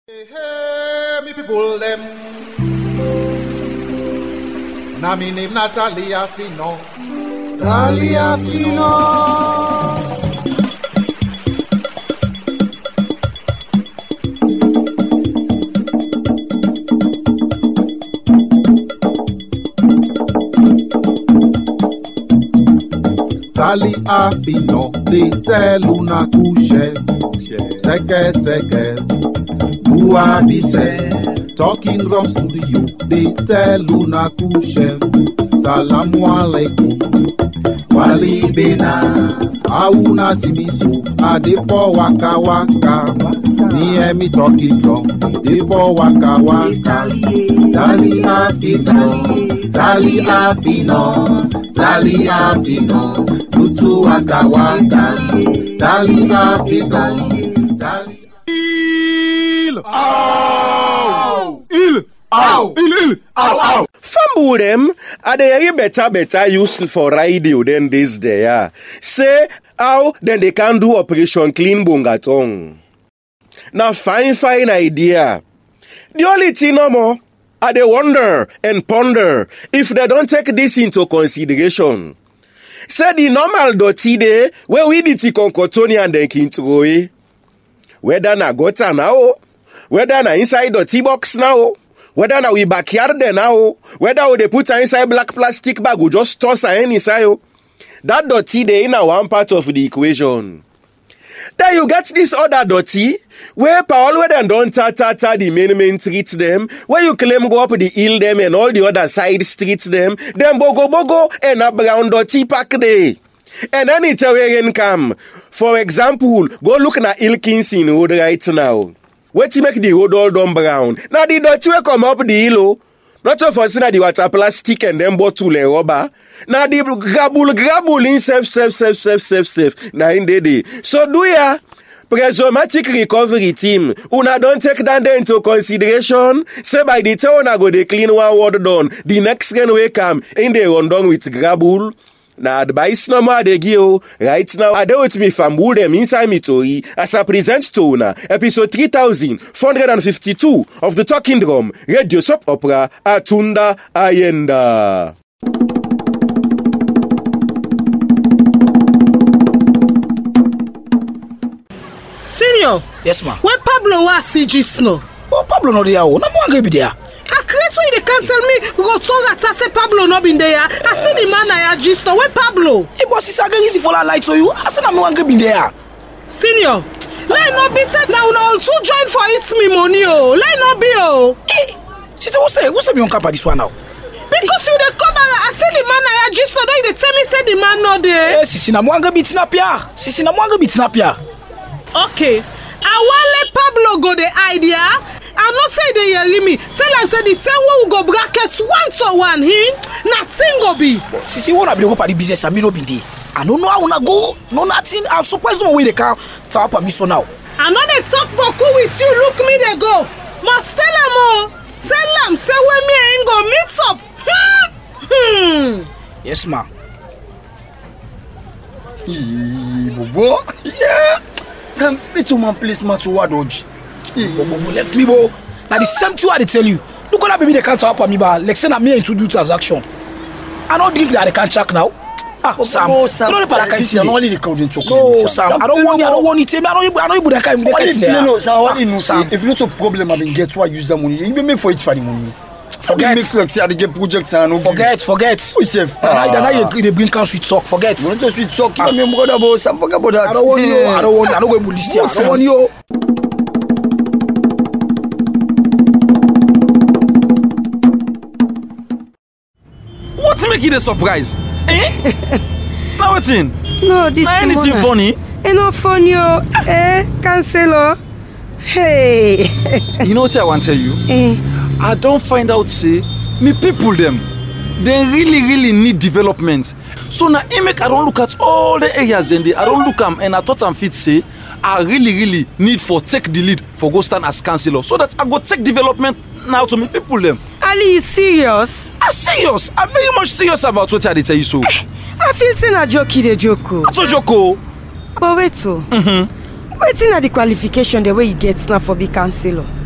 Hey, hey, me people them. Na me name Natalia Fino. Talia Fino. Talia Fino, they tell una couche. Seke. Talking drum studio, they tell Luna Kushem. Salamu alaikum. Wali bena. Auna simisu. Ade for waka waka. Me me talking drum. Ade for waka waka. Tali afino. Tutu waka waka. Tali afino. Ow! Fumble them, are they better use for radio than this day, yeah. Say, how then they can do Operation Clean Bungatong. Now, fine idea. The only thing no more, are they wonder and ponder if they don't take this into consideration. Say the normal dirty day, where we did the Concotoni and then Kintroe. Whether na gutter now, whether na inside the tea box now, whether na we backyard there now, whether they put inside black plastic bag, we just toss her inside. That dirty they in one part of the equation. Then you get this other dirty, where Paul whether don't ta the main streets them, where you claim go up the hill them and all the other side streets them, then bogo and a brown dirty pack day. And then it's a rain come. For example, go look at Ilkinson road right now. Where to make the road all done brown. Now the dirty will come up the hill. Not of us the water plastic and then bottle and rubber. Now the grabble in safe. Now in the day. So do ya? Presumatic recovery team. Una don't take that into consideration. Say by the time I go they clean one word done. The next rain will come in the run down with grabble. Now advice no more they give. Right now I do with me Fumble them inside me tori as I present to una episode 3452 of the Talking Drum Radio Soap Opera Atunda Ayenda. Senior. Yes, ma. When Pablo was CG Snow. Oh, Pablo no there. No more be there. I create why they can't tell me go to that say Pablo no been there. I see the man I just know. Where Pablo? Hey, boss, it's easy for that light to you. I said I'm not gonna be there. Senior, let not be said now. Also join for it me money. Oh, let not be oh. Hey, sister, what's the on camp this one now? Because you the come I see the man I just know. They tell me say the man not there. Hey, sisi na mwanga beat snapia. Okay, I want let Pablo go the idea. I not say they hear me. Tell us say the 10 will go brackets 1-to-1. Nothing go be. Sisi wanna be go for the business and me no be there. I don't know how wanna go. No nothing. I'm surprised no way they can tap me so now. I know they talk boku with you. Look me they go. Must tell them all. Tell them say when me ain't go meet up. Yes, ma. Bobo. Yeah. Some little man place ma to what dodge. Bobo left me bo. Now the same thing I tell you. Look at baby they can't help me ba. Like say na me to do transaction. I don't think that they can check now. Sam. You don't only the crowd talk. No, Sam. I don't want it. I don't know that kind of no, Sam. What you know, Sam. If you not a problem, I mean get why use the money. You be me for it for the money. Forget. Make like say I get projects and forget. Who chef? Now they bring can sweet talk. Forget. You want to sweet talk? You me brother about Sam. Forget about that. I don't want you. I don't go to list here. I don't want you. What's making the surprise? Eh? Now what's in? No, this now anything funny? Not funny, cancel. Hey. You know what I want to tell you? I don't find out say me people them. They really need development. So now I don't look at all the areas and I don't look at and I thought I'm fit say I really need for take the lead for go stand as councillor so that I go take development now to me people them. Ali, you serious? I'm serious. I'm very much serious about what I tell you so. I feel saying a joke. What's a joke? But wait so. Waiting at the qualification the way you get now for be councillor.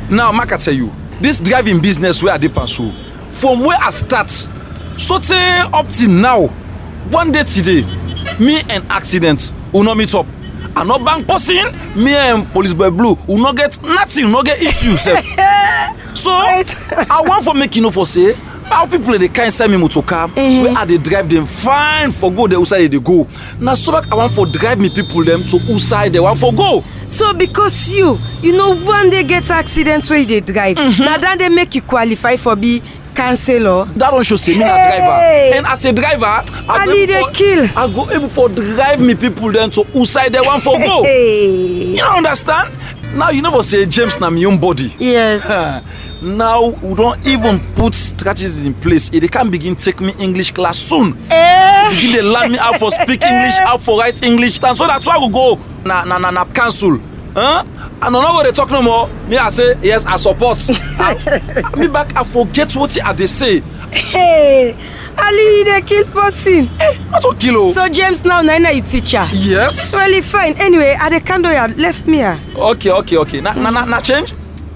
Now, Mark, I tell you, this driving business where I did pursue, from where I start, so say up till now, one day today, me and accident will not meet up. I not bank person, me and police boy blue will not get nothing, not get issues. So I want for make you know for say how people they can't send me motor car where are they drive them fine for go the outside they go. Now so back I want for drive me people them to outside they want for go. So because you know one day get accidents where they drive, now then they make you qualify for be counselor. That don't show say me a driver. And as a driver, I go able for drive me people then to outside they want for go. You don't understand? Now you never say James na my own body. Yes. Now we don't even put strategies in place. They can begin take me English class soon. Begin they learn me how for speak English, how for write English. And so that's why we go na council. And I'm not going to talk no more. Me I say yes, I support. Me back I forget what they say. Hey, Ali, they kill person. Not so kilo. So James now na you teacher. Yes. Well, fine. Anyway, at the candle you left me here. Okay. Na change.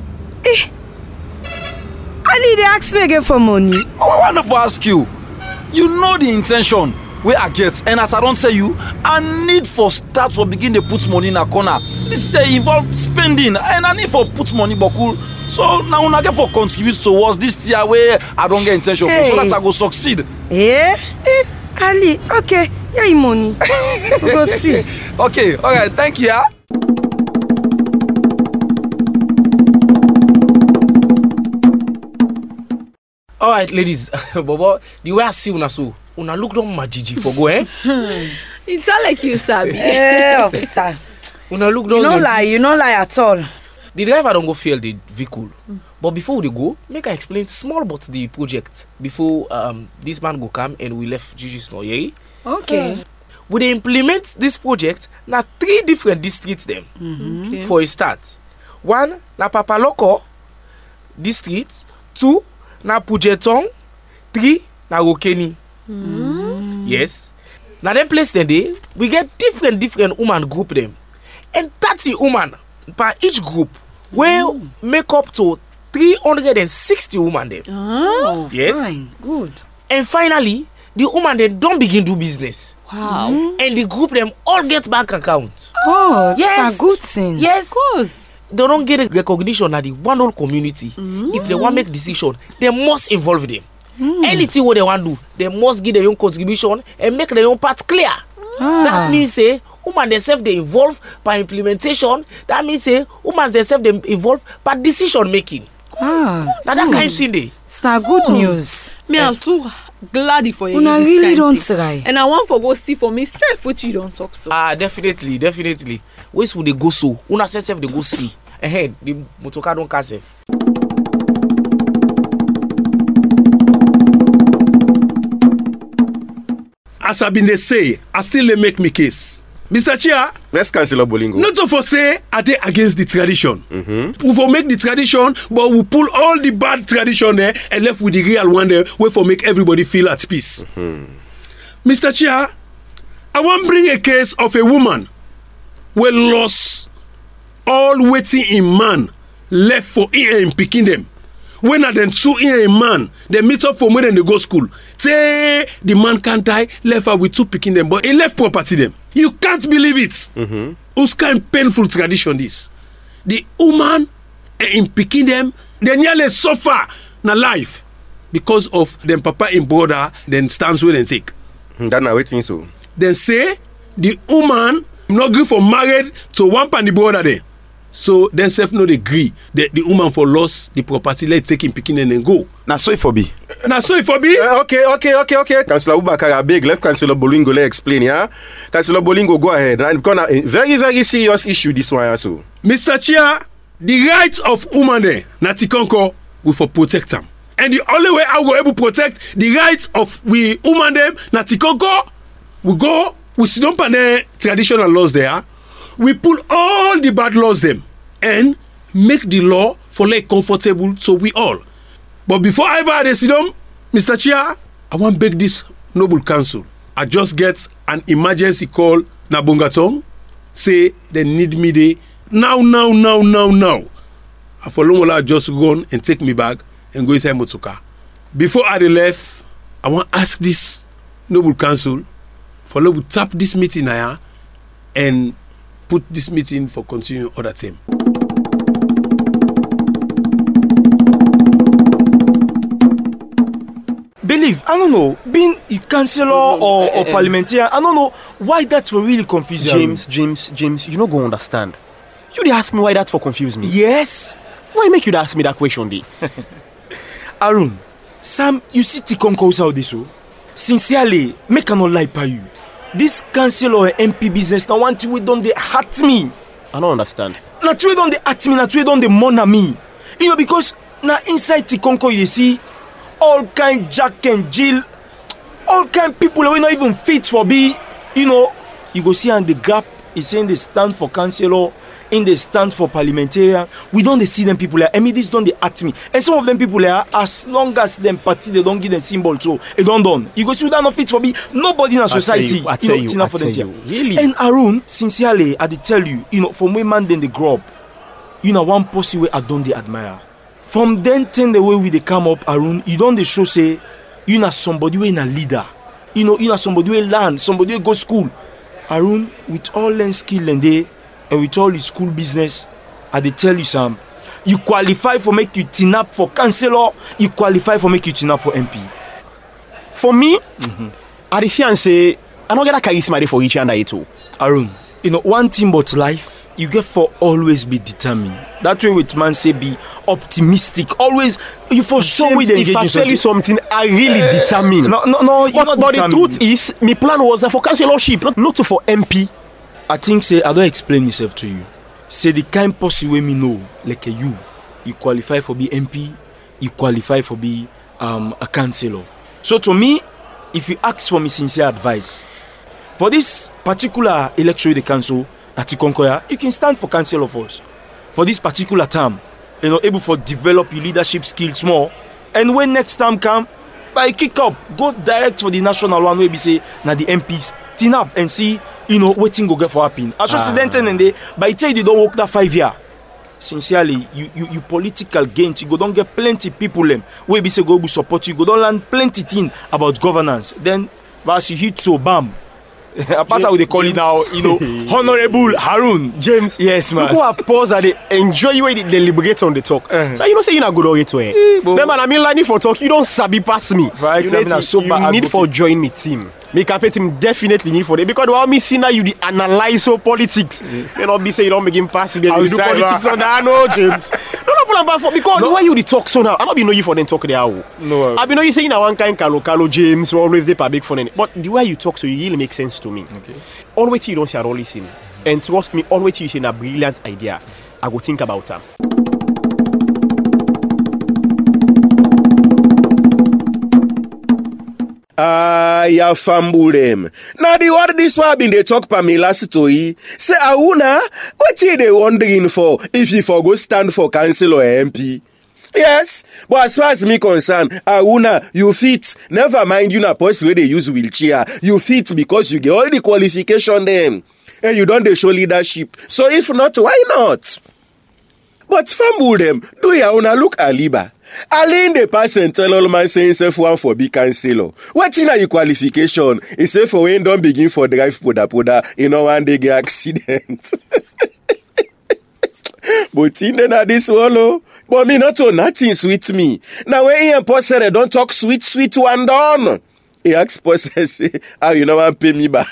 Ali, they ask me again for money. Oh, I want to ask you. You know the intention where I get, and as I don't tell you, I need for start for begin to put money in a corner. This involve spending, and I need for put money boku. So now when I get for contribute towards this tier where I don't get intention for, so that I go succeed. Ali, okay, yeah, money. We go see. Okay, all right, thank you. All right, ladies, Bobo, the way I see una so, una look down my Gigi for go, eh? It's all like you, Sabi. Officer. Una look down. You don't lie at all. The driver don't go fail the vehicle. But before they go, make I explain small about the project before this man go come and we left Gigi's no, yeah? Okay. We dey implement this project na 3 different districts them. Okay. For a start. 1 na Papaloko district, 2 na Pujetong, 3 na Rokeni. Yes. Now them place them there, we get different woman group them. And 30 women per each group will make up to 360 women them. Oh, yes. Fine. Good. And finally, the women then don't begin do business. Wow. And the group them all get bank account. Oh, yes. That's a good thing. Yes. Of course. They don't get a recognition at the one whole community. If they want to make decision, they must involve them. Anything what they want to do, they must give their own contribution and make their own part clear. That means say women themselves they involve by implementation. That means say women themselves they involve by decision making. Now that kind of thing they. It's not good news. Me I'm so glad for you. I really don't try. And I want for go see for myself what you don't talk so. Definitely. Where would they go so? Una self they go see. Ahead the motorcar don't catch self. As I been they say, I still they make me case. Mr. Chair, Let's Councillor Bolingo. not to for say are they against the tradition. We for make the tradition, but we pull all the bad tradition there and left with the real one there, where for make everybody feel at peace. Mr. Chair, I want bring a case of a woman where lost all waiting in man left for in picking them. When are then two in a man, they meet up for more than they go school. Say the man can't die, left her with 2 picking them, but he left property them. You can't believe it. Whose kind of painful tradition this? The woman in picking them, they nearly suffer na life because of them papa and brother then stands with and sick. That now waiting so. Then say the woman not agree for married to one pan the brother there. So then self no agree that the woman for lost the property, let take him picking and go. Now so it for be. Now so it for be. Okay. Councillor Ubakar, I beg, let Councillor Bolingo explain, yeah? Councillor Bolingo, go ahead. I'm gonna a very serious issue this one also. Mr. Chair, the rights of woman there, Natikonko, we for protect them. And the only way I will able protect the rights of we woman them, Natikonko, we sit down on the traditional laws there. We pull all the bad laws them and make the law for like comfortable so we all. But before I ever sit down, Mr. Chair, I want to beg this noble council. I just get an emergency call na Bongatong, say they need me there now. Afolomola just run and take me back and go inside motor car. Before I left, I want to ask this noble council for to tap this meeting here and put this meeting for continuing other time. Believe, I don't know, being a councillor or parliamentarian, I don't know why that will really confuse you. James, you don't go understand. You dey ask me why that for confuse me. Yes. Why make you dey ask me that question, dey? Arun, Sam, you see Tikonko how this so? Sincerely, make I not lie by you. This councillor MP business now one thing we done they hurt me. I don't understand. Not we done they hurt me, not we done they mourn me. You know, because now inside Tikonko you see all kind Jack and Jill, all kind people that we not even fit for be, you know, you go see on the gap is saying they stand for councillor, in they stand for parliamentarian. We don't see them people there. I mean, this don't they at me. And some of them people there, as long as them party, they don't give them symbol. So it don't done. You go see that not fit for me. Nobody in a society. I tell you. Really? And Arun, sincerely, I tell you, you know, from when man then they grow up, you know, one person way I don't they admire. From then 10 the way we they come up, Arun, you don't they show say, you know somebody way in a leader. You know somebody way learn, somebody way go school. Arun, with all them skill and they. And with all the school business, I dey tell you, Sam, you qualify for make you tin up for councillor, you qualify for make you tin up for MP. For me, I dey see and say, I don't get that charisma for each and I too. Arun, you know, one thing about life, you get for always be determined. That way with man say be optimistic. Always, you for sure with engage in something. If I tell you something, I really determined. No, you're not but the truth is, my plan was for councillorship, not for MP. I think say I don't explain myself to you. Say the kind person wey me know like you qualify for be MP, you qualify for be a councillor. So to me, if you ask for me sincere advice, for this particular election with the council at Tikonkoya, you can stand for councillor first. For this particular term, you know, able for develop your leadership skills more. And when next time come, by kick up, go direct for the national one where we say now the MPs tin up and see, you know, waiting go get for happen. As just and they by the time you don't work that 5 years. Sincerely, you political gains, you go don't get plenty people them where we say go be support you, go don't learn plenty thing about governance. Then as you hit so bam. That's how they call it now, you know, Honorable Harun. James. Yes, man. Look how pause and they enjoy you when they deliberate on the talk. So you know say you're not good orator. Remember, I mean learning for talk, you don't sabi pass me. Right, you need for join me team. Me campaign team definitely need for it because while me see now you analyze so politics. You know, be say you don't make him pass. You do politics on that. No, James. No, for because why you the talk so now? I don't be know you for them talk there. No. I be know you saying one kind Carlo James always they big fun. But the way you talk so you really make sense to me. Okay. Always you don't say I don't listen. And trust me, always you say a brilliant idea. I go think about them. Ya fumble them. Now the word this one been they talk pa me last story. Say Auna, what are they wondering for if you for go stand for council or MP? Yes, but as far as me concerned, Auna, you fit. Never mind you na person where they use wheelchair. You fit because you get all the qualification them. And you don't they show leadership. So if not, why not? But fumble them, do ya wanna look Aliba? Ali in the past and tell all man saying self one for big councillor. What in your qualification? He say for when don't begin for drive poda, you know one day get accident. But in the this swallow. But me not to nothing sweet me. Now when he and Paul said don't talk sweet one done. He asked Paul say, how you know one pay me back?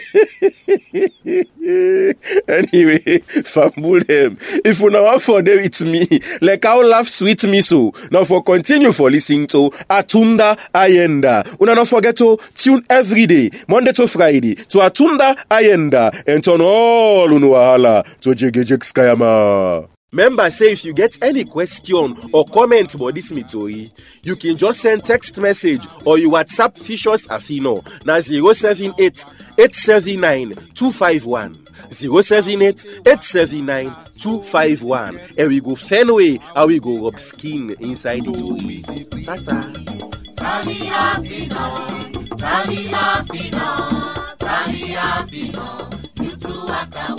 Anyway, fumble them. If you know what for them with me, like how laugh sweet me so. Now for continue for listening to Atunda Ayenda. Una not forget to tune every day, Monday to Friday, to Atunda Ayenda and turn all unuahala to Jegejek Skayama. Remember, say if you get any question or comment about this story, you can just send text message or you WhatsApp Fishers Afino na 078-879-251 078-879-251 and we go Fenway and we go rub skin inside the story. Tata. Talia Fino, you two